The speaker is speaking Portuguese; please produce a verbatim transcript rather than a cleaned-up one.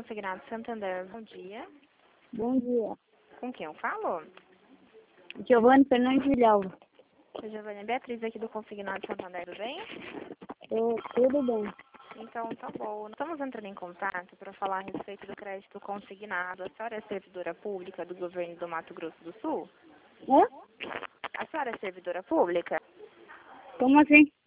Consignado Santander, bom dia. Bom dia. Com quem eu falo? Giovanni Fernandes Vilhalva. Sou Giovanni Beatriz aqui do Consignado Santander, tudo bem? Eu, tudo bem. Então, tá bom. Estamos entrando em contato para falar a respeito do crédito consignado. A senhora é servidora pública do governo do Mato Grosso do Sul? Hã? A senhora é servidora pública? Como assim?